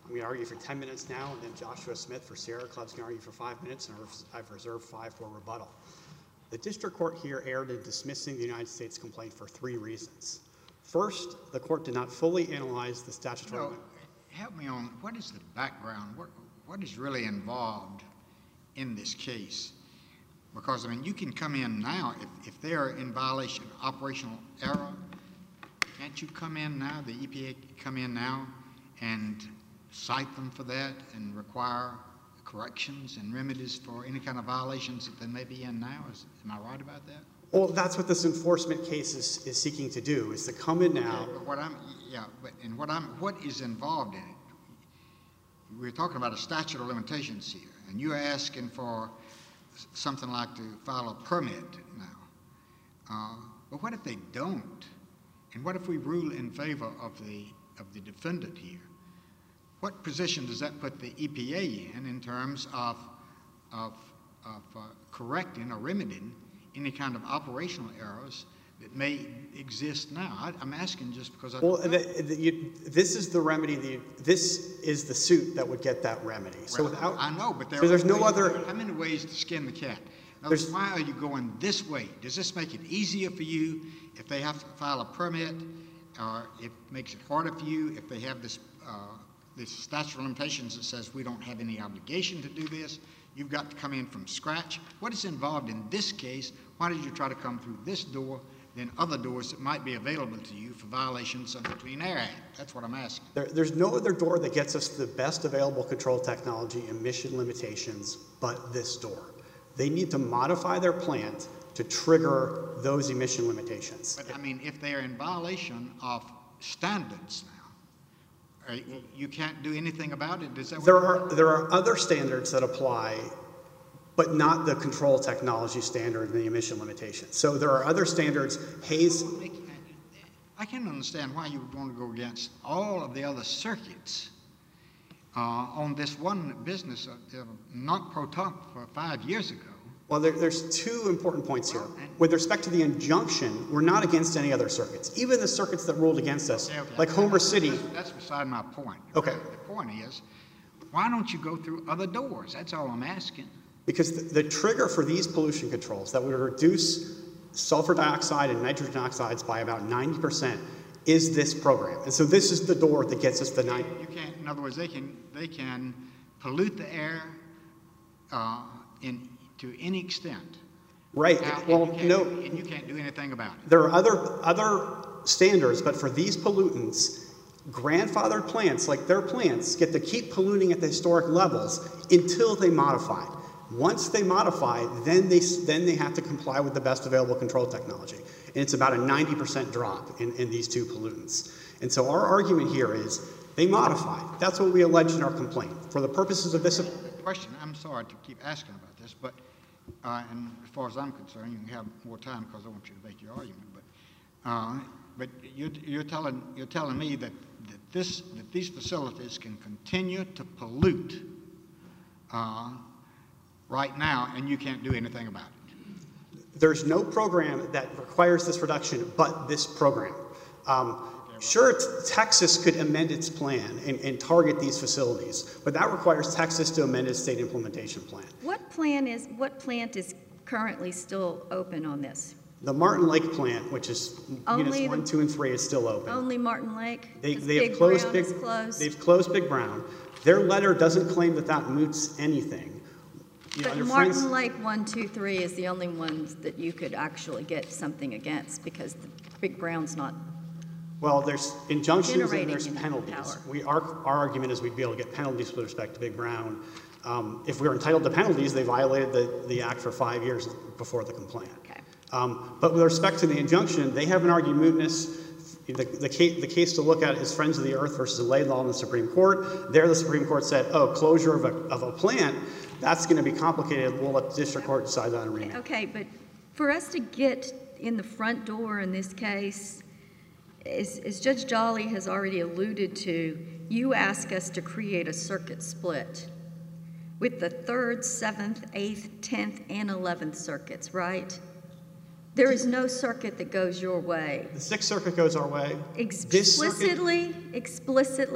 I'm going to argue for 10 minutes now, and then Joshua Smith for Sierra Club's going to argue for 5 minutes, and I've reserved 5 for rebuttal. The district court here erred in dismissing the United States complaint for 3 reasons. First, the court did not fully analyze the statutory... No, help me on, what is the background? What is really involved in this case? Because, I mean, you can come in now, if they are in violation of operational error, can't you come in now, the EPA can come in now and cite them for that and require corrections and remedies for any kind of violations that they may be in now? Am I right about that? Well, that's what this enforcement case is seeking to do, is to come in now... But what is involved in it? We're talking about a statute of limitations here, and you're asking for something like to file a permit now. But what if they don't? And what if we rule in favor of the defendant here? What position does that put the EPA in terms of correcting or remedying any kind of operational errors that may exist now? I'm asking just because I... Well, this is the remedy. This is the suit that would get that remedy. Well, so without... I know, but there's no other... How many ways to skin the cat? Why are you going this way? Does this make it easier for you if they have to file a permit, or it makes it harder for you if they have this statute of limitations that says we don't have any obligation to do this? You've got to come in from scratch. What is involved in this case? Why did you try to come through this door than other doors that might be available to you for violations of the Clean Air Act? That's what I'm asking. There's no other door that gets us the best available control technology emission limitations but this door. They need to modify their plant to trigger those emission limitations. But, I mean, if they're in violation of standards now, you can't do anything about it? Is that what there are other standards that apply, but not the control technology standard and the emission limitations. So there are other standards. Hayes... I can't understand why you would want to go against all of the other circuits on this one business not pro-top for 5 years ago. Well, there's 2 important points here. With respect to the injunction, we're not against any other circuits. Even the circuits that ruled against us, like Homer City... That's beside my point. Okay. The point is, why don't you go through other doors? That's all I'm asking. Because the trigger for these pollution controls that would reduce sulfur dioxide and nitrogen oxides by about 90% is this program. And so this is the door that gets us the 90. You can't, in other words, they can pollute the air to any extent. Right. And you can't do anything about it. There are other standards, but for these pollutants, grandfathered plants, like their plants, get to keep polluting at the historic levels until they modify. Once they modify, then they have to comply with the best available control technology. And it's about a 90% drop in these 2 pollutants. And so our argument here is they modify. That's what we allege in our complaint. For the purposes of this... Question, I'm sorry to keep asking about this, but and as far as I'm concerned, you can have more time because I want you to make your argument. But you're telling me that these facilities can continue to pollute right now, and you can't do anything about it. There's no program that requires this reduction but this program. Sure, Texas could amend its plan and target these facilities, but that requires Texas to amend its state implementation plan. What plant is currently still open on this? The Martin Lake plant, which is units 1, 2, and 3, is still open. Only Martin Lake? They've closed Big Brown. Their letter doesn't claim that moots anything. But Martin Lake 1, 2, 3 is the only ones that you could actually get something against because the Big Brown's not. Well, there's injunctions and there's generating penalties. power. Our argument is we'd be able to get penalties with respect to Big Brown. If we were entitled to penalties, they violated the act for 5 years before the complaint. Okay. But with respect to the injunction, they haven't argued mootness. The case to look at is Friends of the Earth versus Laidlaw in the Supreme Court. There, the Supreme Court said, oh, closure of a plant, that's going to be complicated. We'll let the district court decide that and remand. Okay, but for us to get in the front door in this case, as Judge Jolly has already alluded to, you ask us to create a circuit split with the 3rd, 7th, 8th, 10th, and 11th circuits, right? There is no circuit that goes your way. The 6th Circuit goes our way. Explicitly,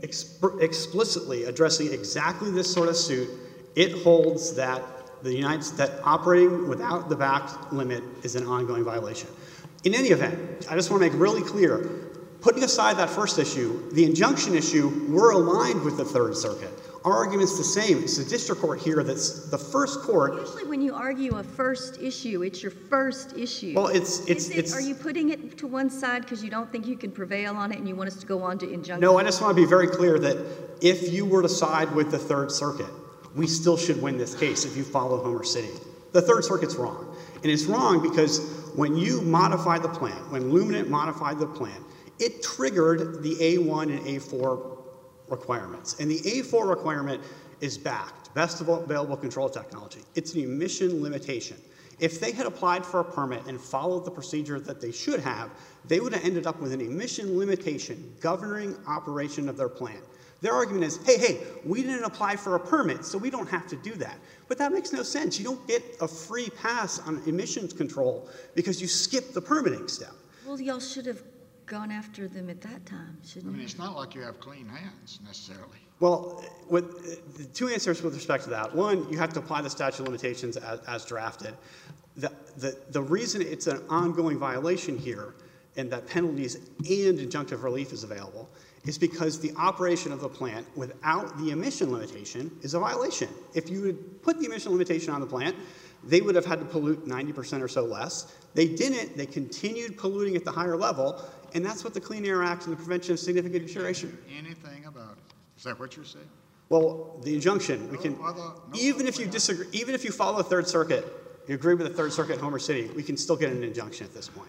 explicitly addressing exactly this sort of suit, it holds that that operating without the back limit is an ongoing violation. In any event, I just want to make really clear, putting aside that first issue, the injunction issue, we're aligned with the Third Circuit. Our argument's the same. It's the district court here that's the first court. Usually when you argue a first issue, it's your first issue. Well, Are you putting it to one side because you don't think you can prevail on it and you want us to go on to injunction? No, I just want to be very clear that if you were to side with the Third Circuit, we still should win this case if you follow Homer City. The Third Circuit's wrong. And it's wrong because when you modify the plan, when Luminant modified the plan, it triggered the A1 and A4 requirements. And the A4 requirement is backed, best available control technology. It's an emission limitation. If they had applied for a permit and followed the procedure that they should have, they would have ended up with an emission limitation governing operation of their plan. Their argument is, hey, we didn't apply for a permit, so we don't have to do that. But that makes no sense. You don't get a free pass on emissions control because you skipped the permitting step. Well, y'all should have gone after them at that time, shouldn't you? I mean, it's not like you have clean hands necessarily. Well, with two answers with respect to that. One, you have to apply the statute of limitations as drafted. The reason it's an ongoing violation here and that penalties and injunctive relief is available is because the operation of the plant without the emission limitation is a violation. If you would put the emission limitation on the plant, they would have had to pollute 90% or so less. They didn't. They continued polluting at the higher level, and that's what the Clean Air Act and the Prevention of Significant Deterioration. Anything about it? Is that what you're saying? Well, the injunction, we can, even if you disagree, even if you follow the Third Circuit, you agree with the Third Circuit in Homer City, we can still get an injunction at this point.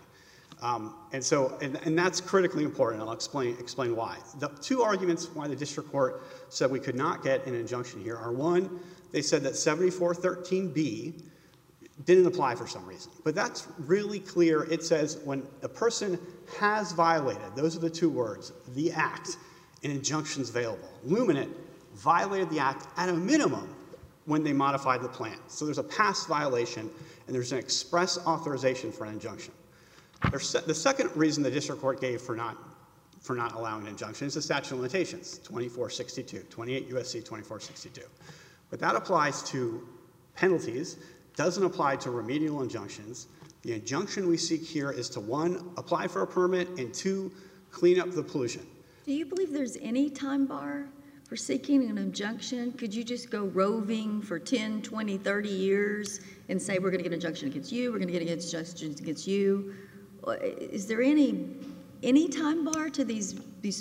And that's critically important. I'll explain why. The two arguments why the district court said we could not get an injunction here are, one, they said that 7413B didn't apply for some reason. But that's really clear. It says when a person has violated, those are the two words, the act, an injunction's available. Luminant violated the act at a minimum when they modified the plan. So there's a past violation, and there's an express authorization for an injunction. The second reason the district court gave for not allowing an injunction is the statute of limitations, 2462, 28 U.S.C. 2462. But that applies to penalties, doesn't apply to remedial injunctions. The injunction we seek here is to, one, apply for a permit, and two, clean up the pollution. Do you believe there's any time bar for seeking an injunction? Could you just go roving for 10, 20, 30 years and say, we're going to get an injunction against you, we're going to get injunctions against you? Is there any time bar to these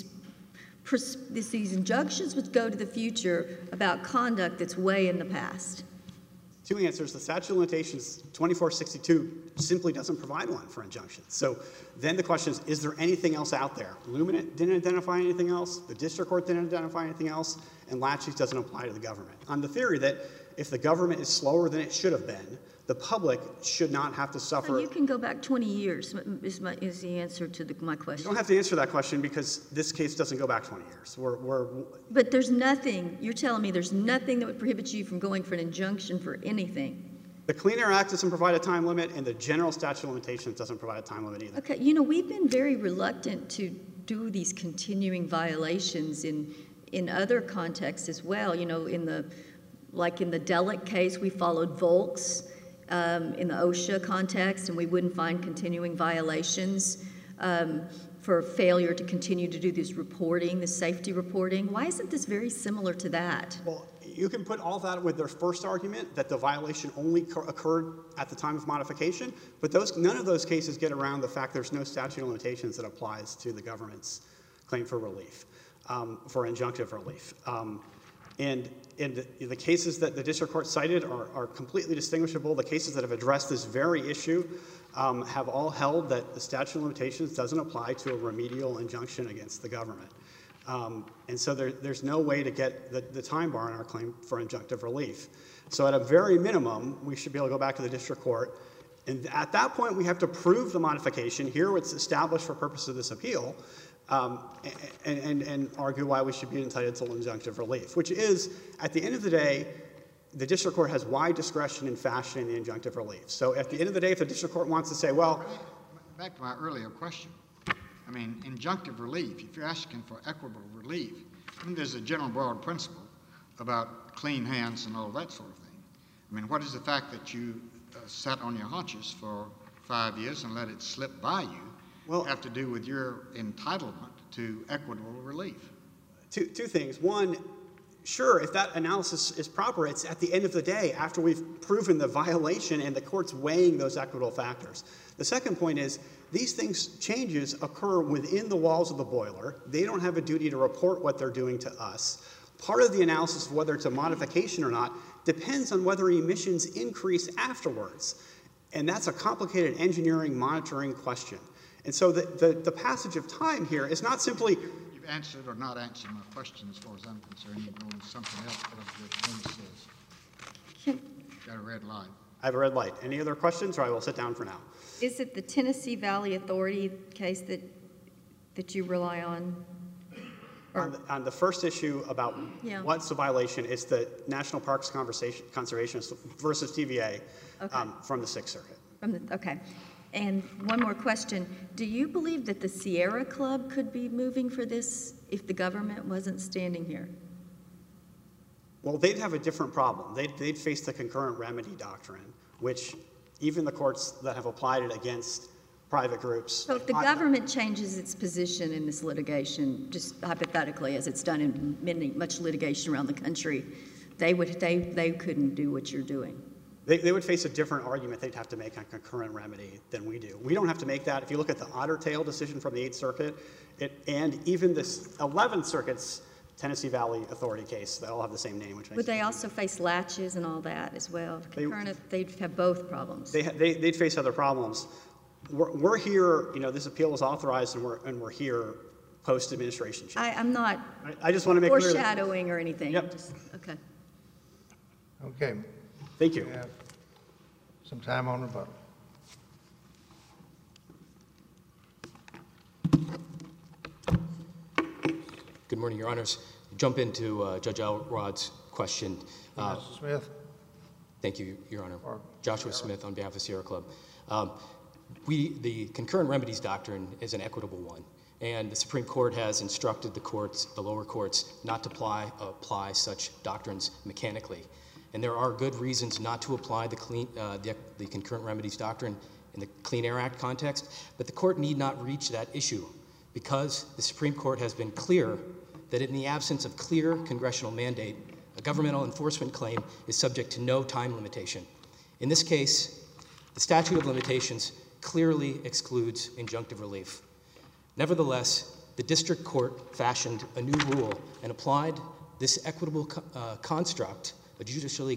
injunctions which go to the future about conduct that's way in the past? Two answers. The statute of limitations, 2462, simply doesn't provide one for injunctions. So then the question is there anything else out there? Luminant didn't identify anything else. The district court didn't identify anything else. And Laches doesn't apply to the government. On the theory that if the government is slower than it should have been, the public should not have to suffer. So you can go back 20 years is the answer to my question. You don't have to answer that question because this case doesn't go back 20 years. But there's nothing, you're telling me there's nothing that would prohibit you from going for an injunction for anything. The Clean Air Act doesn't provide a time limit, and the general statute of limitations doesn't provide a time limit either. Okay, we've been very reluctant to do these continuing violations in other contexts as well. In the Delic case, we followed Volks. In the OSHA context, and we wouldn't find continuing violations for failure to continue to do this reporting, this safety reporting. Why isn't this very similar to that? Well, you can put all that with their first argument, that the violation only occurred at the time of modification, but none of those cases get around the fact there's no statute of limitations that applies to the government's claim for relief, for injunctive relief. And the cases that the district court cited are completely distinguishable. The cases that have addressed this very issue have all held that the statute of limitations doesn't apply to a remedial injunction against the government. And so there's no way to get the time bar in our claim for injunctive relief. So at a very minimum, we should be able to go back to the district court. And at that point, we have to prove the modification. Here it's established for purpose of this appeal. And argue why we should be entitled to injunctive relief, which is, at the end of the day, the district court has wide discretion in fashioning the injunctive relief. So at the end of the day, if the district court wants to say, well... Back to my earlier question. I mean, injunctive relief, if you're asking for equitable relief, And there's a general broad principle about clean hands and all that sort of thing. I mean, what is the fact that you sat on your haunches for 5 years and let it slip by you have to do with your entitlement to equitable relief? Two things. One, sure, if that analysis is proper, it's at the end of the day after we've proven the violation and the court's weighing those equitable factors. The second point is these changes occur within the walls of the boiler. They don't have a duty to report what they're doing to us. Part of the analysis of whether it's a modification or not depends on whether emissions increase afterwards. And that's a complicated engineering monitoring question. And so the passage of time here is not simply... You've answered or not answered my question as far as I'm concerned. You're going to something else what the thing says. Got a red light. I have a red light. Any other questions, or I will sit down for now? Is it the Tennessee Valley Authority case that you rely on? On the first issue about what's a violation, it's the National Parks Conservationists versus TVA from the Sixth Circuit. Okay. And one more question. Do you believe that the Sierra Club could be moving for this if the government wasn't standing here? Well, they'd have a different problem. They'd face the concurrent remedy doctrine, which even the courts that have applied it against private groups... So if the government changes its position in this litigation, just hypothetically, as it's done in much litigation around the country, they couldn't do what you're doing? They would face a different argument they'd have to make on concurrent remedy than we do. We don't have to make that. If you look at the Otter Tail decision from the 8th Circuit, and even this 11th Circuit's Tennessee Valley Authority case, they all have the same name. Would they also face latches and all that as well? They'd have both problems. They'd face other problems. We're here, this appeal was authorized, and we're here post-administration change. I'm not I just want to make clear foreshadowing or anything. Yep. Okay. Okay. Thank you. We have some time on rebuttal. Good morning, Your Honors. Jump into Judge Elrod's question. Mr. Smith? Thank you, Your Honor. Joshua Smith on behalf of Sierra Club. The concurrent remedies doctrine is an equitable one, and the Supreme Court has instructed the lower courts, not to apply such doctrines mechanically. And there are good reasons not to apply the concurrent remedies doctrine in the Clean Air Act context, but the court need not reach that issue because the Supreme Court has been clear that in the absence of clear congressional mandate, a governmental enforcement claim is subject to no time limitation. In this case, the statute of limitations clearly excludes injunctive relief. Nevertheless, the district court fashioned a new rule and applied this equitable construct, a judicially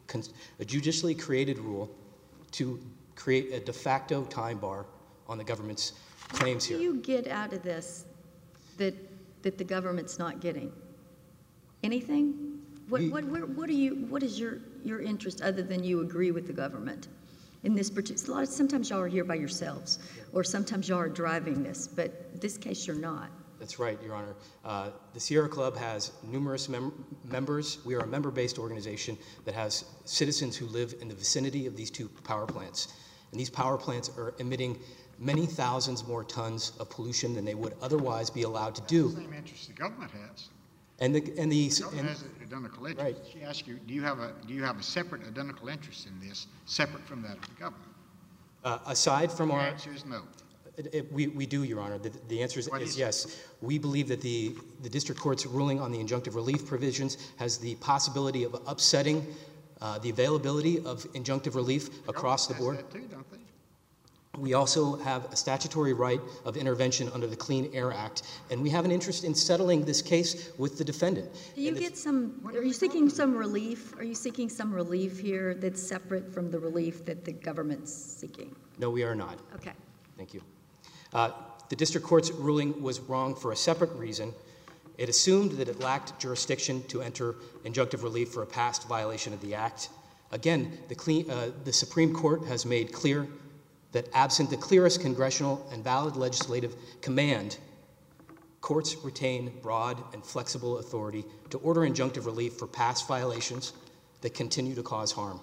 created rule, to create a de facto time bar on the government's claims here. What do you get out of this that the government's not getting? Anything? What is your interest other than you agree with the government? In this particular, sometimes y'all are here by yourselves, or sometimes y'all are driving this, but this case you're not. That's right, Your Honor. The Sierra Club has numerous members. We are a member-based organization that has citizens who live in the vicinity of these two power plants. And these power plants are emitting many thousands more tons of pollution than they would otherwise be allowed to do. That's the same interest the government has. The government has an identical interest. Right. She asked you, do you have a separate identical interest in this, separate from that of the government? Aside from The our... answer is no. We do, Your Honor. The answer is yes. We believe that the district court's ruling on the injunctive relief provisions has the possibility of upsetting the availability of injunctive relief across the board. That too, don't they? We also have a statutory right of intervention under the Clean Air Act, and we have an interest in settling this case with the defendant. Do you get some, are you seeking some relief? Are you seeking some relief here that's separate from the relief that the government's seeking? No, we are not. Okay. Thank you. The district court's ruling was wrong for a separate reason. It assumed that it lacked jurisdiction to enter injunctive relief for a past violation of the Act. Again, the Supreme Court has made clear that absent the clearest congressional and valid legislative command, courts retain broad and flexible authority to order injunctive relief for past violations that continue to cause harm.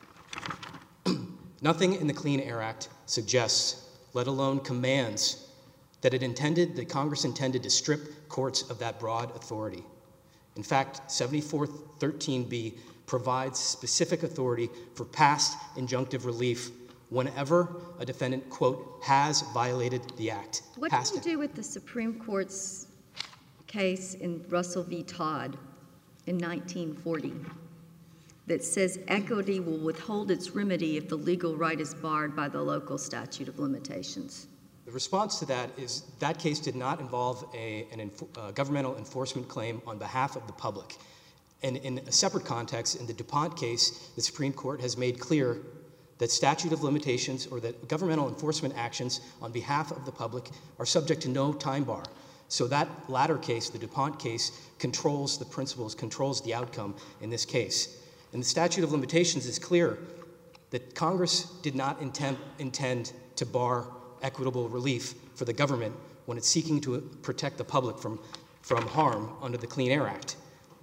Nothing in the Clean Air Act suggests, let alone commands, that Congress intended to strip courts of that broad authority. In fact, 7413B provides specific authority for past injunctive relief whenever a defendant, quote, has violated the act. What do you do with the Supreme Court's case in Russell v. Todd in 1940 that says equity will withhold its remedy if the legal right is barred by the local statute of limitations? The response to that is that case did not involve a governmental enforcement claim on behalf of the public. And in a separate context, in the DuPont case, the Supreme Court has made clear that statute of limitations or that governmental enforcement actions on behalf of the public are subject to no time bar. So that latter case, the DuPont case, controls the principles, controls the outcome in this case. And the statute of limitations is clear that Congress did not intend to bar equitable relief for the government when it's seeking to protect the public from harm under the Clean Air Act.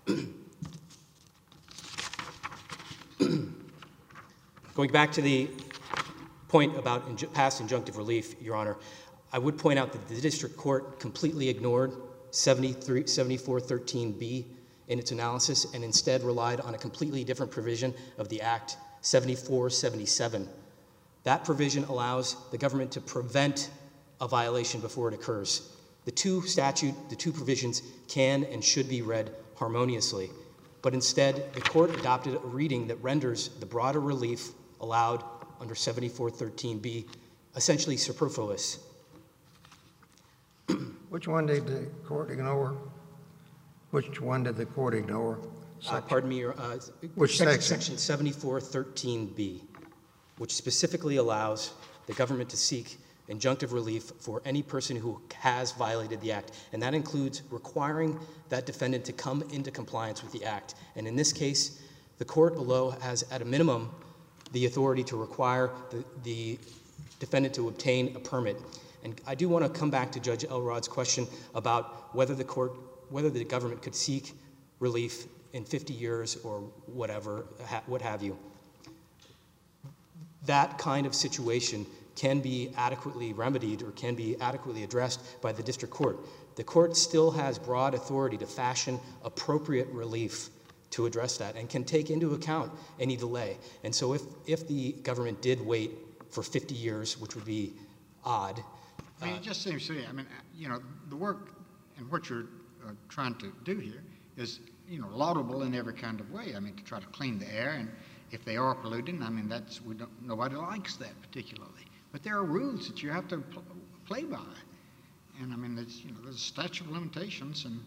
Going back to the point about past injunctive relief, Your Honor, I would point out that the district court completely ignored 7413B in its analysis and instead relied on a completely different provision of the Act, 7477. That provision allows the government to prevent a violation before it occurs. The two provisions can and should be read harmoniously, but instead the court adopted a reading that renders the broader relief allowed under 7413B essentially superfluous. Which one did the court ignore? Which one did the court ignore? Pardon me, which section? Section 7413B, which specifically allows the government to seek injunctive relief for any person who has violated the Act, and that includes requiring that defendant to come into compliance with the Act. And in this case, the court below has, at a minimum, the authority to require the defendant to obtain a permit. And I do want to come back to Judge Elrod's question about whether the government could seek relief in 50 years or whatever, what have you. That kind of situation can be adequately remedied or can be adequately addressed by the district court. The court still has broad authority to fashion appropriate relief to address that and can take into account any delay. And so if the government did wait for 50 years, which would be odd. I mean, it just seems to me, I mean, you know, the work and what you're trying to do here is, you know, laudable in every kind of way. I mean, to try to clean the air, and if they are polluting, I mean, nobody likes that particularly. But there are rules that you have to play by. And I mean, there's a statute of limitations, and,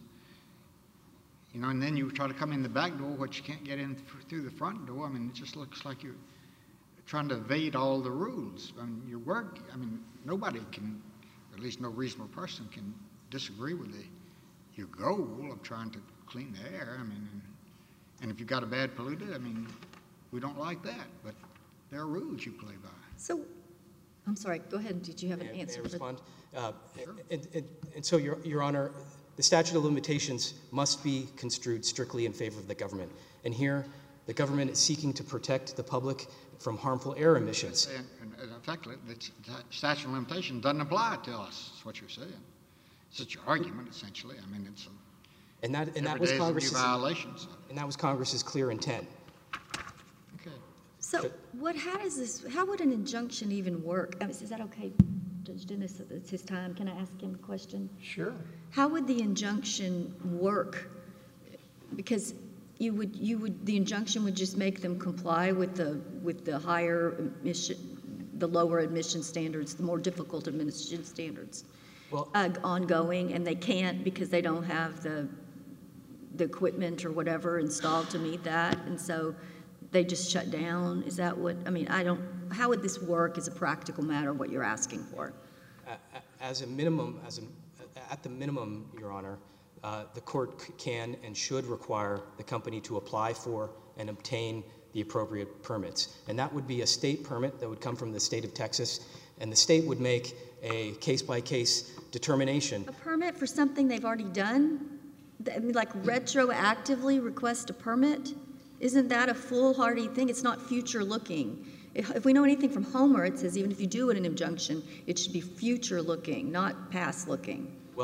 you know, and then you try to come in the back door, which you can't get in through the front door. I mean, it just looks like you're trying to evade all the rules. I mean, your work, I mean, nobody can, at least no reasonable person can disagree with your goal of trying to clean the air. I mean, and if you've got a bad polluter, I mean, we don't like that, but there are rules you play by. So, I'm sorry, go ahead. Did you have an answer? May I respond? Sure. And so, Your Honor, the statute of limitations must be construed strictly in favor of the government. And here, the government is seeking to protect the public from harmful air emissions. And effectively, the statute of limitations doesn't apply to us, is what you're saying. It's your argument, essentially. I mean, it's that was Congress's violations. And that was Congress's clear intent. Okay. So, how would an injunction even work? I mean, is that okay, Judge Dennis? It's his time. Can I ask him a question? Sure. How would the injunction work? Because the injunction would just make them comply with the higher emission, the lower emission standards, the more difficult emission standards, ongoing, and they can't because they don't have the equipment or whatever installed to meet that, and so they just shut down. Is that what? I mean, how would this work as a practical matter? What you're asking for? At the minimum, Your Honor, the court can and should require the company to apply for and obtain the appropriate permits. And that would be a state permit that would come from the state of Texas, and the state would make a case-by-case determination. A permit for something they've already done? I mean, like retroactively request a permit? Isn't that a foolhardy thing? It's not future-looking. If we know anything from Homer, it says even if you do an injunction, it should be future-looking, not past-looking. Well,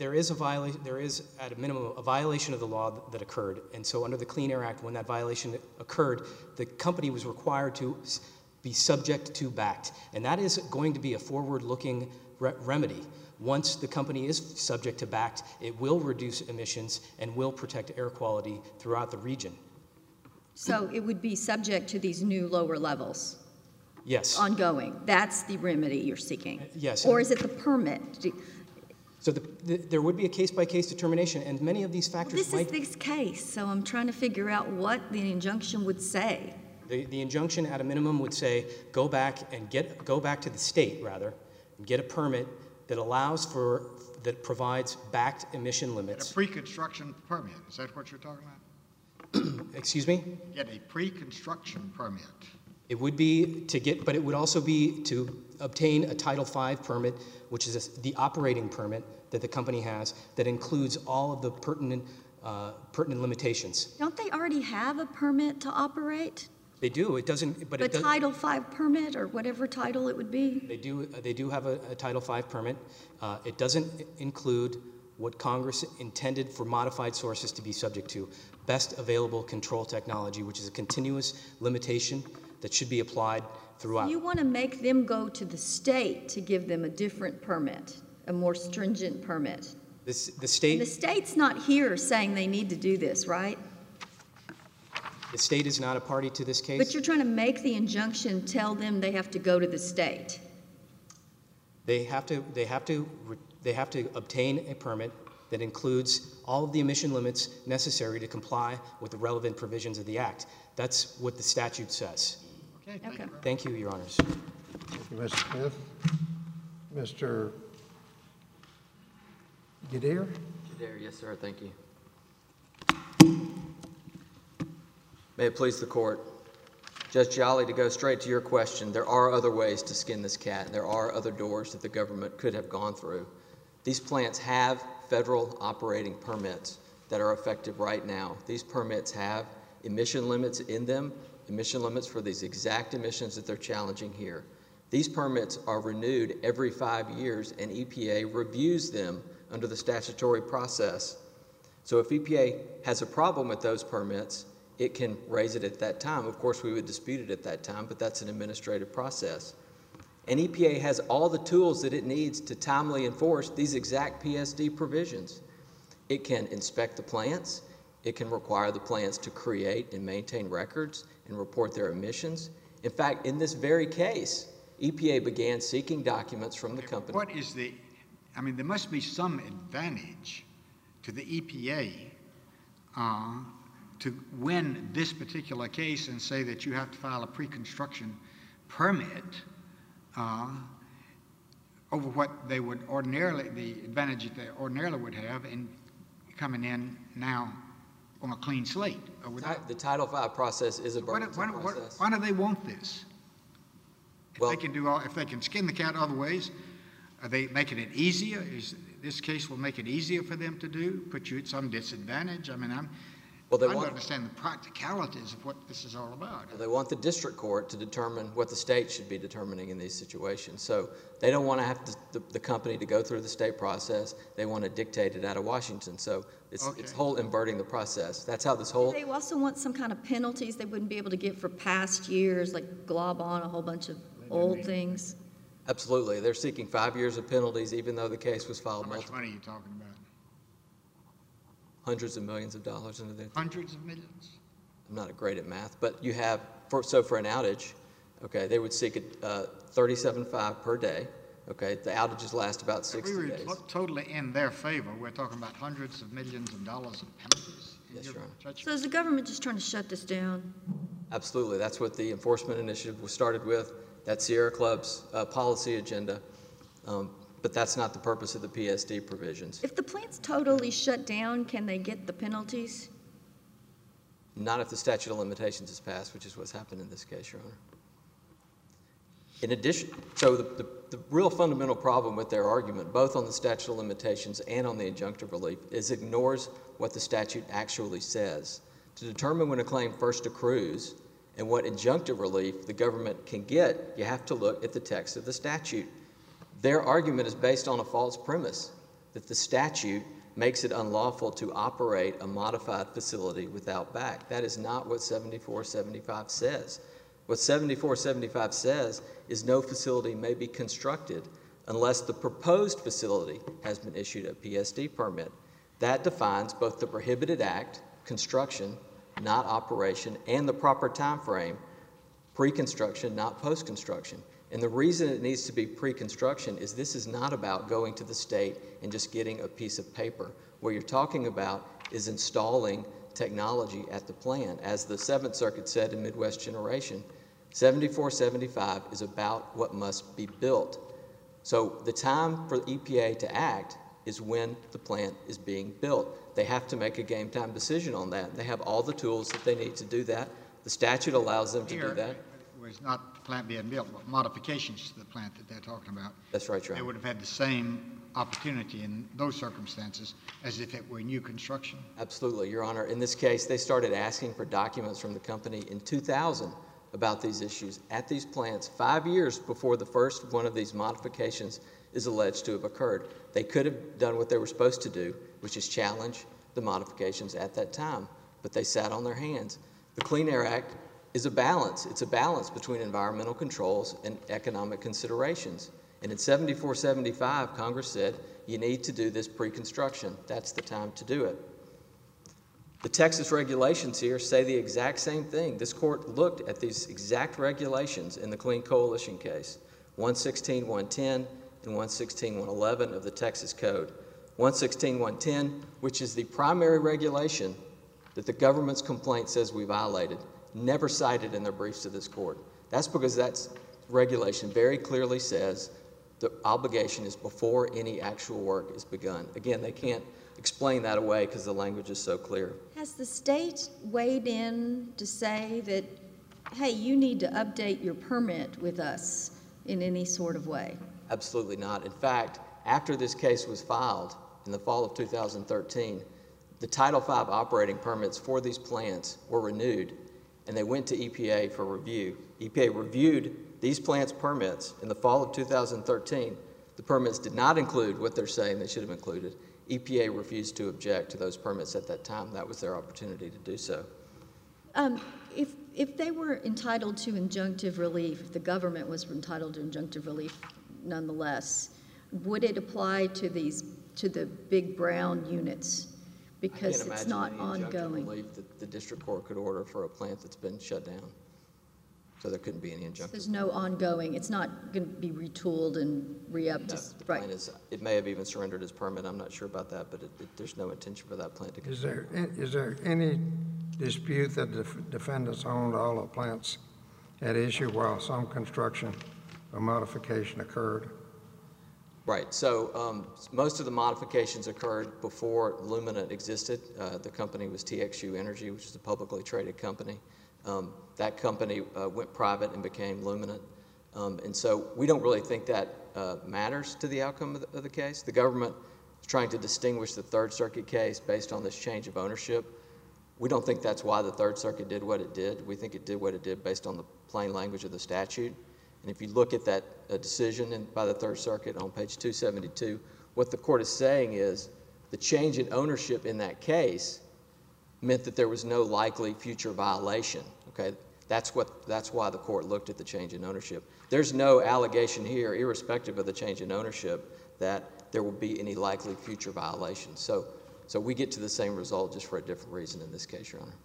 there is at a minimum a violation of the law that occurred, and so under the Clean Air Act, when that violation occurred, the company was required to be subject to BACT, and that is going to be a forward-looking remedy. Once the company is subject to BACT, it will reduce emissions and will protect air quality throughout the region. So it would be subject to these new lower levels? Yes. Ongoing. That's the remedy you're seeking? Yes. Or is it the permit? So there would be a case-by-case determination, and many of these factors This is this case, so I'm trying to figure out what the injunction would say. The injunction at a minimum would say, go back to the state, rather, and get a permit that that provides BACT emission limits. A pre-construction permit, is that what you're talking about? Excuse me? Get a pre-construction permit. It would be but it would also be to obtain a Title V permit, which is the operating permit that the company has that includes all of the pertinent limitations. Don't they already have a permit to operate? They do. It doesn't. But it does, Title V permit, or whatever title it would be? They do have a Title V permit. It doesn't include what Congress intended for modified sources to be subject to: best available control technology, which is a continuous limitation that should be applied throughout. You want to make them go to the state to give them a different permit, a more stringent permit. The state's not here saying they need to do this, right? The state is not a party to this case. But you're trying to make the injunction tell them they have to go to the state. They have to obtain a permit that includes all of the emission limits necessary to comply with the relevant provisions of the Act. That's what the statute says. Okay. Thank you, Your Honors. Thank you, Mr. Smith. Mr. Gadir? Gadir, yes, sir. Thank you. May it please the Court. Judge Jolly, to go straight to your question, there are other ways to skin this cat. There are other doors that the government could have gone through. These plants have federal operating permits that are effective right now. These permits have emission limits in them, emission limits for these exact emissions that they're challenging here. These permits are renewed every 5 years, and EPA reviews them under the statutory process. So if EPA has a problem with those permits, it can raise it at that time. Of course, we would dispute it at that time, but that's an administrative process. And EPA has all the tools that it needs to timely enforce these exact PSD provisions. It can inspect the plants. It can require the plants to create and maintain records and report their emissions. In fact, in this very case, EPA began seeking documents from the company. There must be some advantage to the EPA to win this particular case and say that you have to file a pre-construction permit over what they would ordinarily, the advantage that they ordinarily would have in coming in now on a clean slate. The Title V process is a burdensome process. Why do they want this? If they can skin the cat other ways, are they making it easier? This case will make it easier for them to do, put you at some disadvantage? I don't understand the practicalities of what this is all about. They want the district court to determine what the state should be determining in these situations. So they don't want to have the company to go through the state process. They want to dictate it out of Washington. So it's whole inverting the process. That's how this whole... They also want some kind of penalties they wouldn't be able to get for past years, like glob on a whole bunch of old things. Absolutely. They're seeking 5 years of penalties, even though the case was filed multiple... How much money are you talking about? Hundreds of millions of dollars into there. Hundreds of millions? I'm not great at math, but you have, for an outage, okay, they would seek $37.5 per day. Okay, the outages last about 60 days. We were totally in their favor. We're talking about hundreds of millions of dollars of penalties. Yes, Your Honor. So is the government just trying to shut this down? Absolutely. That's what the enforcement initiative was started with. That's Sierra Club's policy agenda. But that's not the purpose of the PSD provisions. If the plant's totally shut down, can they get the penalties? Not if the statute of limitations is passed, which is what's happened in this case, Your Honor. In addition, so the real fundamental problem with their argument, both on the statute of limitations and on the injunctive relief, is ignores what the statute actually says. To determine when a claim first accrues and what injunctive relief the government can get, you have to look at the text of the statute. Their argument is based on a false premise. that the statute makes it unlawful to operate a modified facility without back. That is not what 7475 says. What 7475 says is no facility may be constructed unless the proposed facility has been issued a PSD permit. That defines both the prohibited act, construction, not operation, and the proper time frame, pre-construction, not post-construction. And the reason it needs to be pre-construction is this is not about going to the state and just getting a piece of paper. What you're talking about is installing technology at the plant. As the Seventh Circuit said in Midwest Generation, 7475 is about what must be built. So the time for EPA to act is when the plant is being built. They have to make a game time decision on that. They have all the tools that they need to do that. The statute allows them to do that. It's not the plant being built, but modifications to the plant that they're talking about. That's right, Your They Honor. would have had the same opportunity in those circumstances as if it were new construction. Absolutely, Your Honor. In this case, they started asking for documents from the company in 2000 about these issues at these plants 5 years before the first one of these modifications is alleged to have occurred. They could have done what they were supposed to do, which is challenge the modifications at that time, but they sat on their hands. The Clean Air Act is a balance. It's a balance between environmental controls and economic considerations. And in 7475, Congress said you need to do this pre-construction. That's the time to do it. The Texas regulations here say the exact same thing. This court looked at these exact regulations in the Clean Coalition case, 116.110 and 116.111 of the Texas Code. 116.110, which is the primary regulation that the government's complaint says we violated, never cited in their briefs to this court. That's because that regulation very clearly says the obligation is before any actual work is begun. Again, they can't explain that away because the language is so clear. Has the state weighed in to say that, hey, you need to update your permit with us in any sort of way? Absolutely not. In fact, after this case was filed in the fall of 2013, the Title V operating permits for these plants were renewed, and they went to EPA for review. EPA reviewed these plants' permits in the fall of 2013. The permits did not include what they're saying they should have included. EPA refused to object to those permits at that time. That was their opportunity to do so. If they were entitled to injunctive relief, if the government was entitled to injunctive relief nonetheless, would it apply to the big brown units? Because it's not ongoing. I can't imagine any injunctive relief that the district court could order for a plant that's been shut down. So there couldn't be any injunctive. There's no ongoing. It's not going to be retooled and re-upped. No, the plant is, it may have even surrendered its permit. I'm not sure about that, but there's no intention for that plant to continue. Is there any dispute that the defendants owned all the plants at issue while some construction or modification occurred? Right. So most of the modifications occurred before Luminant existed. The company was TXU Energy, which is a publicly traded company. That company went private and became Luminant. And so we don't really think that matters to the outcome of the case. The government is trying to distinguish the Third Circuit case based on this change of ownership. We don't think that's why the Third Circuit did what it did. We think it did what it did based on the plain language of the statute. And if you look at that decision by the Third Circuit on page 272, what the court is saying is the change in ownership in that case meant that there was no likely future violation. Okay, that's why the court looked at the change in ownership. There's no allegation here, irrespective of the change in ownership, that there will be any likely future violations. So we get to the same result just for a different reason in this case, Your Honor.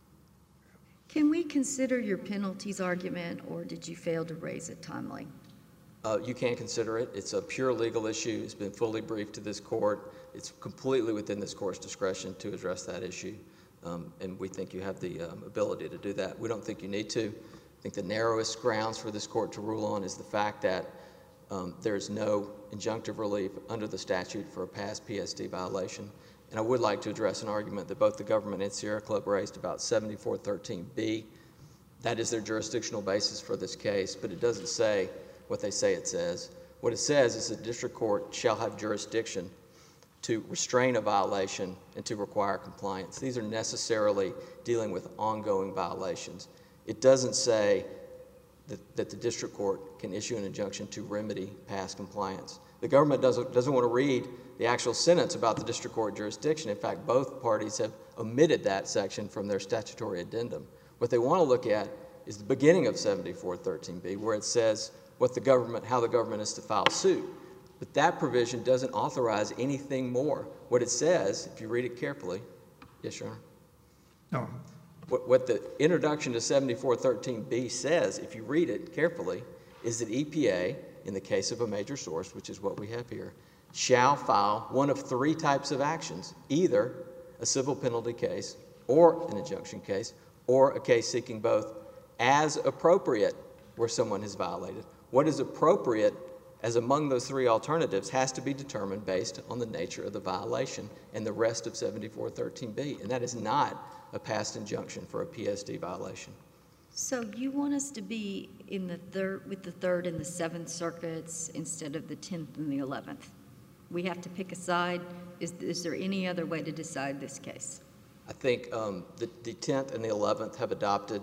Can we consider your penalties argument, or did you fail to raise it timely? You can consider it. It's a pure legal issue. It's been fully briefed to this court. It's completely within this court's discretion to address that issue, and we think you have the ability to do that. We don't think you need to. I think the narrowest grounds for this court to rule on is the fact that there's no injunctive relief under the statute for a past PSD violation. And I would like to address an argument that both the government and Sierra Club raised about 7413B. That is their jurisdictional basis for this case, but it doesn't say what they say it says. What it says is the district court shall have jurisdiction to restrain a violation and to require compliance. These are necessarily dealing with ongoing violations. It doesn't say that the district court can issue an injunction to remedy past compliance. The government doesn't want to read the actual sentence about the district court jurisdiction. In fact, both parties have omitted that section from their statutory addendum. What they want to look at is the beginning of 7413B, where it says how the government is to file suit. But that provision doesn't authorize anything more. What it says, if you read it carefully, yes, Your Honor? No. What the introduction to 7413B says, if you read it carefully, is that EPA, in the case of a major source, which is what we have here, shall file one of three types of actions, either a civil penalty case or an injunction case, or a case seeking both as appropriate where someone has violated. What is appropriate as among those three alternatives has to be determined based on the nature of the violation and the rest of 7413B, and that is not a past injunction for a PSD violation. So you want us to be in the with the Third and the Seventh Circuits instead of the 10th and the 11th? We have to pick a side? Is there any other way to decide this case? I think the 10th and the 11th have adopted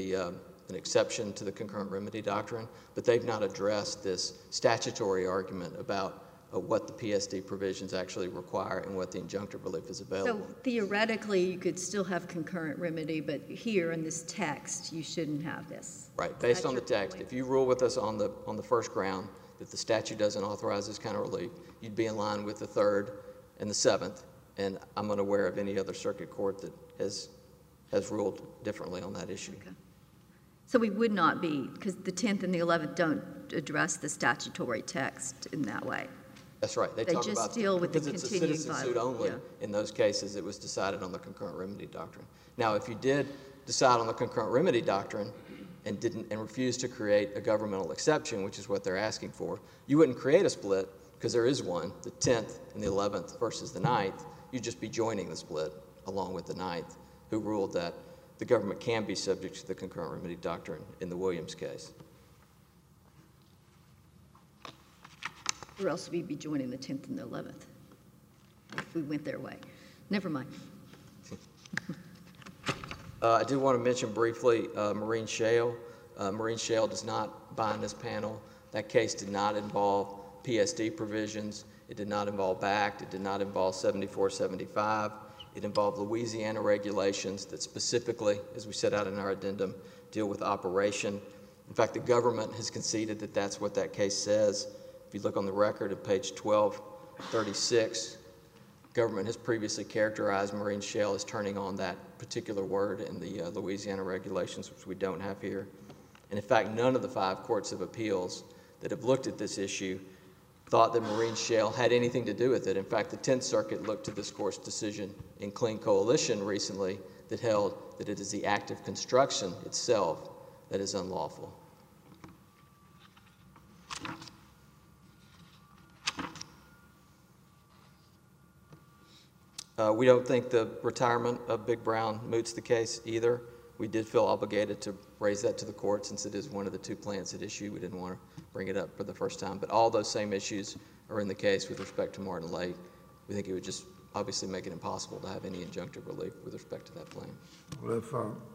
an exception to the concurrent remedy doctrine, but they've not addressed this statutory argument about what the PSD provisions actually require and what the injunctive relief is available. So theoretically, you could still have concurrent remedy, but here in this text, you shouldn't have this. Right, based on the text. If you rule with us on the first ground that the statute doesn't authorize this kind of relief, you'd be in line with the 3rd and the 7th, and I'm unaware of any other circuit court that has ruled differently on that issue. Okay. So we would not be, because the 10th and the 11th don't address the statutory text in that way. That's right. They talk just about deal with the because continuing it's a citizen suit only. yeah. In those cases, it was decided on the concurrent remedy doctrine. Now, if you did decide on the concurrent remedy doctrine and refused to create a governmental exception, which is what they're asking for, you wouldn't create a split because there is one, the 10th and the 11th versus the 9th. You'd just be joining the split along with the 9th, who ruled that the government can be subject to the concurrent remedy doctrine in the Williams case. Or else we'd be joining the 10th and the 11th if we went their way. Never mind. I do want to mention briefly Marine Shale. Marine Shale does not bind this panel. That case did not involve PSD provisions. It did not involve BACT. It did not involve 7475. It involved Louisiana regulations that specifically, as we set out in our addendum, deal with operation. In fact, the government has conceded that that's what that case says. If you look on the record at page 1236, government has previously characterized Marine Shale as turning on that particular word in the Louisiana regulations, which we don't have here. And in fact, none of the 5 courts of appeals that have looked at this issue thought that Marine Shale had anything to do with it. In fact, the 10th Circuit looked to this court's decision in Clean Coalition recently that held that it is the act of construction itself that is unlawful. We don't think the retirement of Big Brown moots the case either. We did feel obligated to raise that to the court since it is one of the 2 plants at issue. We didn't want to bring it up for the first time. But all those same issues are in the case with respect to Martin Lake. We think it would just obviously make it impossible to have any injunctive relief with respect to that plant. Well, if,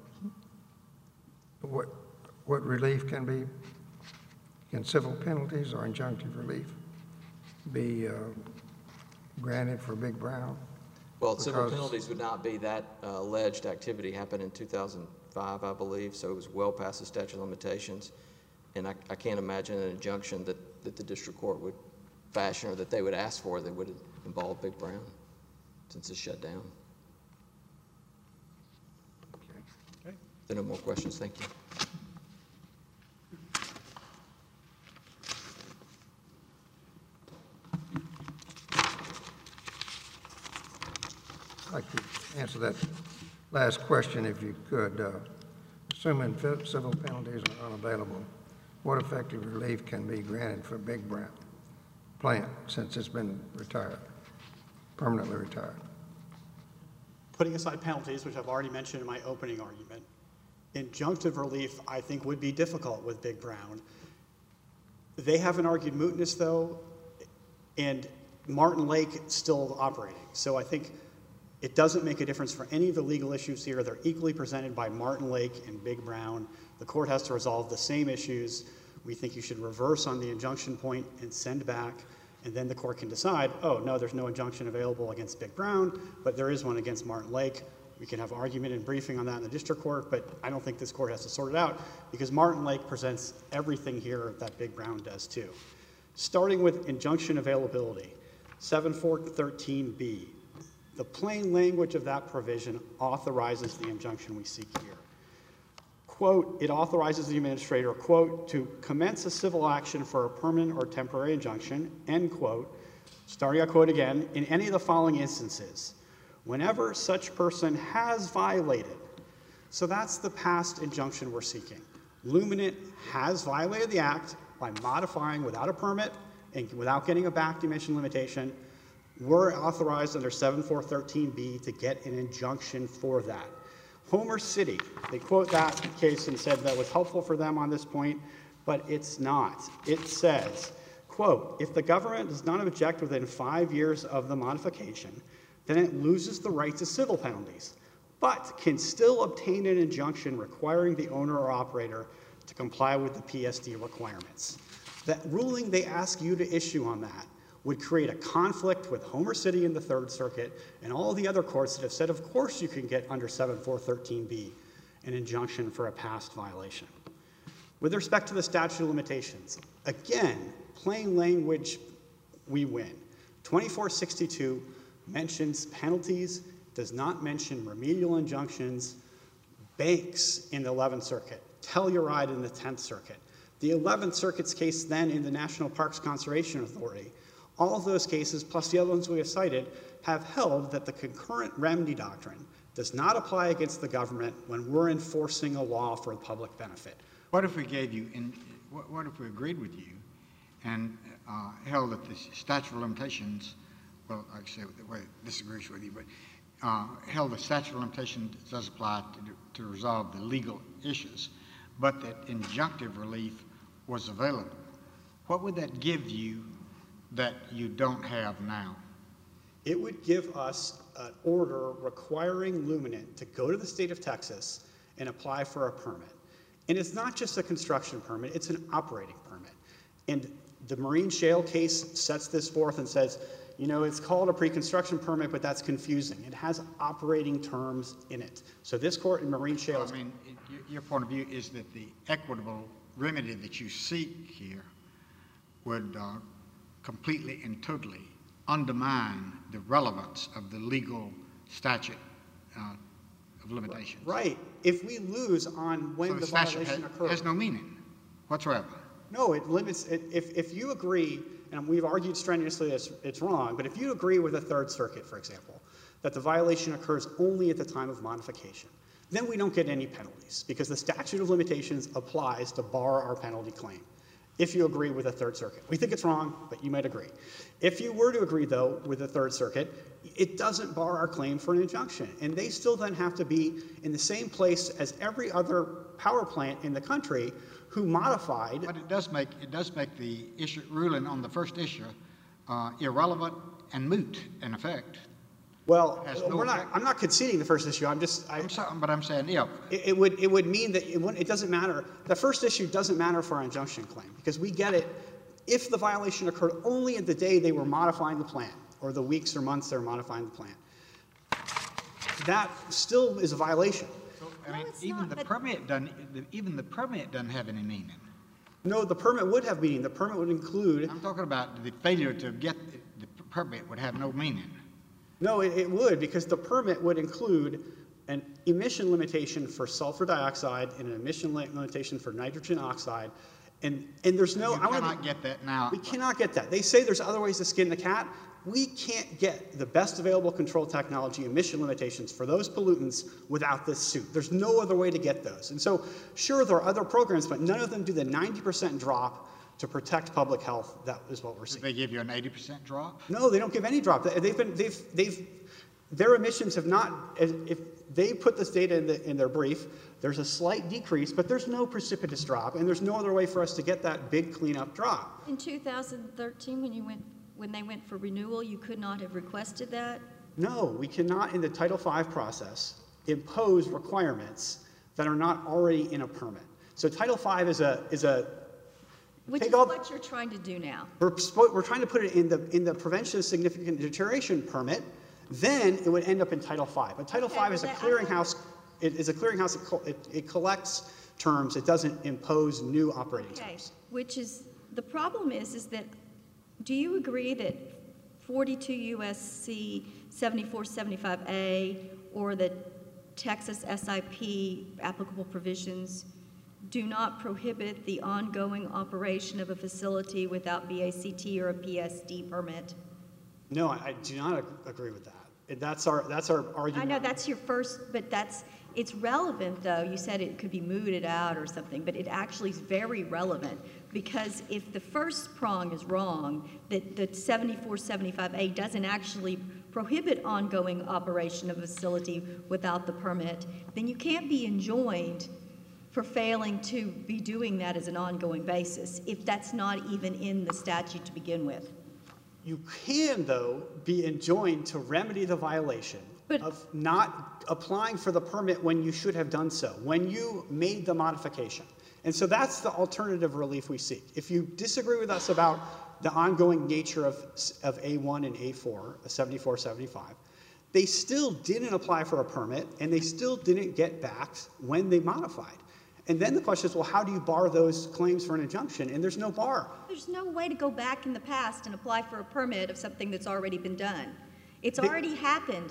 what relief can civil penalties or injunctive relief be granted for Big Brown? Well, civil penalties would not be that alleged activity happened in 2005, I believe, so it was well past the statute of limitations. And I can't imagine an injunction that the district court would fashion or that they would ask for that would involve Big Brown since it's shut down. Okay. If there are no more questions, thank you. I'd like to answer that last question if you could. Assuming civil penalties are unavailable, what effective relief can be granted for Big Brown plant since it's been retired, permanently retired? Putting aside penalties, which I've already mentioned in my opening argument, injunctive relief, I think, would be difficult with Big Brown. They haven't argued mootness, though, and Martin Lake still operating. So I think it doesn't make a difference for any of the legal issues here. They're equally presented by Martin Lake and Big Brown. The court has to resolve the same issues. We think you should reverse on the injunction point and send back And then the court can decide, oh, no, there's no injunction available against Big Brown, but there is one against Martin Lake. We can have argument and briefing on that in the district court, but I don't think this court has to sort it out because Martin Lake presents everything here that Big Brown does too. Starting with injunction availability, 7413B. The plain language of that provision authorizes the injunction we seek here. Quote, it authorizes the administrator, quote, to commence a civil action for a permanent or temporary injunction, end quote, starting a quote again, in any of the following instances, whenever such person has violated. So that's the past injunction we're seeking. Luminant has violated the act by modifying without a permit and without getting a back emission limitation. We're authorized under 7413B to get an injunction for that. Homer City, they quote that case and said that was helpful for them on this point, but it's not. It says, quote, if the government does not object within 5 years of the modification, then it loses the right to civil penalties, but can still obtain an injunction requiring the owner or operator to comply with the PSD requirements. That ruling they ask you to issue on that would create a conflict with Homer City in the Third Circuit and all the other courts that have said, of course you can get under 7413B an injunction for a past violation. With respect to the statute of limitations, again, plain language, we win. 2462 mentions penalties, does not mention remedial injunctions, banks in the 11th Circuit, Telluride in the 10th Circuit. The 11th Circuit's case then in the National Parks Conservation Authority, all of those cases, plus the other ones we have cited, have held that the concurrent remedy doctrine does not apply against the government when we're enforcing a law for public benefit. What if we gave you, what if we agreed with you and held that the statute of limitations, well, like I say, well, disagrees with you, but held the statute of limitations does apply to resolve the legal issues, but that injunctive relief was available? What would that give you that you don't have now? It would give us an order requiring Luminant to go to the state of Texas and apply for a permit. And it's not just a construction permit, it's an operating permit. And the Marine Shale case sets this forth and says, you know, it's called a pre-construction permit, but that's confusing. It has operating terms in it. So this court in Marine Shale... Well, I mean, your point of view is that the equitable remedy that you seek here would completely and totally undermine the relevance of the legal statute of limitations. Right. If we lose on when the violation occurs... has no meaning whatsoever. No, it limits... If you agree, and we've argued strenuously it's wrong, but if you agree with the Third Circuit, for example, that the violation occurs only at the time of modification, then we don't get any penalties because the statute of limitations applies to bar our penalty claim. If you agree with the Third Circuit. We think it's wrong, but you might agree. If you were to agree, though, with the Third Circuit, it doesn't bar our claim for an injunction. And they still then have to be in the same place as every other power plant in the country who modified... But it does make the issue, ruling on the first issue irrelevant and moot, in effect. Well, I'm not conceding the first issue. But I'm saying, yeah. It would mean that it doesn't matter. The first issue doesn't matter for our injunction claim because we get it if the violation occurred only at the day they were modifying the plant or the weeks or months they were modifying the plant. That still is a violation. So, I mean, even the permit doesn't have any meaning. No, the permit would have meaning. The permit would include... I'm talking about the failure to get the permit would have no meaning. No, it would, because the permit would include an emission limitation for sulfur dioxide and an emission limitation for nitrogen oxide. And there's no... You cannot get that now. We cannot get that. They say there's other ways to skin the cat. We can't get the best available control technology emission limitations for those pollutants without this suit. There's no other way to get those. And so, sure, there are other programs, but none of them do the 90% drop to protect public health. That is what we're seeing. Did they give you an 80% drop? No, they don't give any drop. Their emissions have not, if they put this data in their brief, there's a slight decrease, but there's no precipitous drop, and there's no other way for us to get that big cleanup drop. In 2013, when they went for renewal, you could not have requested that? No, we cannot, in the Title V process, impose requirements that are not already in a permit. So Title V Which take is all, what you're trying to do now. we're trying to put it in the prevention of significant deterioration permit, then it would end up in Title V. But Title Okay, V is a well, clearinghouse. It is a clearinghouse. It collects terms. It doesn't impose new operating terms. Which is, the problem is that, do you agree that 42 U.S.C. 7475A or the Texas SIP applicable provisions do not prohibit the ongoing operation of a facility without BACT or a PSD permit? No, I do not agree with that. That's our argument. I know that's your first, but it's relevant though. You said it could be mooted out or something, but it actually is very relevant because if the first prong is wrong, that 7475A doesn't actually prohibit ongoing operation of a facility without the permit, then you can't be enjoined for failing to be doing that as an ongoing basis if that's not even in the statute to begin with. You can, though, be enjoined to remedy the violation of not applying for the permit when you should have done so, when you made the modification. And so that's the alternative relief we seek. If you disagree with us about the ongoing nature of A1 and A4, 7475, they still didn't apply for a permit, and they still didn't get back when they modified. And then the question is, well, how do you bar those claims for an injunction? And there's no bar. There's no way to go back in the past and apply for a permit of something that's already been done. It's already happened.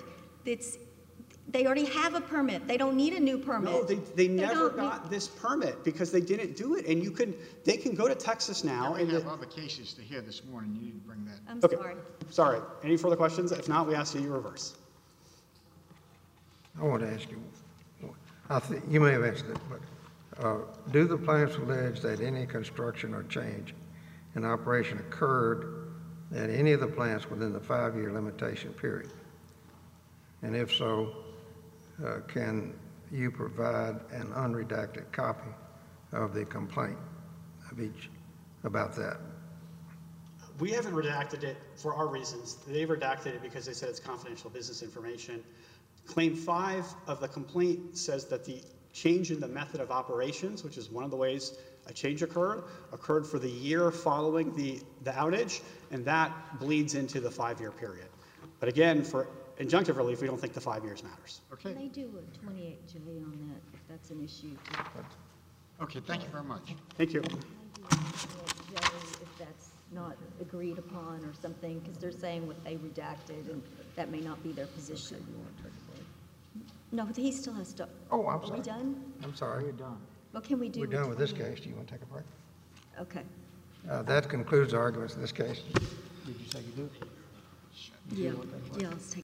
They already have a permit. They don't need a new permit. No, they never got this permit because they didn't do it. And they can go to Texas now. We have other cases to hear this morning. You need to bring that. I'm Okay. sorry. Sorry. Any further questions? If not, we ask you reverse. I want to ask you, you may have answered it, but do the plaintiffs allege that any construction or change in operation occurred at any of the plants within the 5-year limitation period? And if so, can you provide an unredacted copy of the complaint of each about that? We haven't redacted it for our reasons. They redacted it because they said it's confidential business information. Claim 5 of the complaint says that the change in the method of operations, which is one of the ways a change occurred for the year following the outage, and that bleeds into the 5-year period. But again, for injunctive relief, we don't think the 5 years matters. Okay. Can they do a 28J on that if that's an issue? Okay, thank you very much. Thank you. Can they do a 28J if that's not agreed upon or something? Because they're saying what they redacted, and that may not be their position. No, he still has to. Oh, I'm sorry. Are we done? I'm sorry. What can we do? We're done with this case. Do you want to take a break? Okay. That concludes the arguments in this case. Yeah, let's take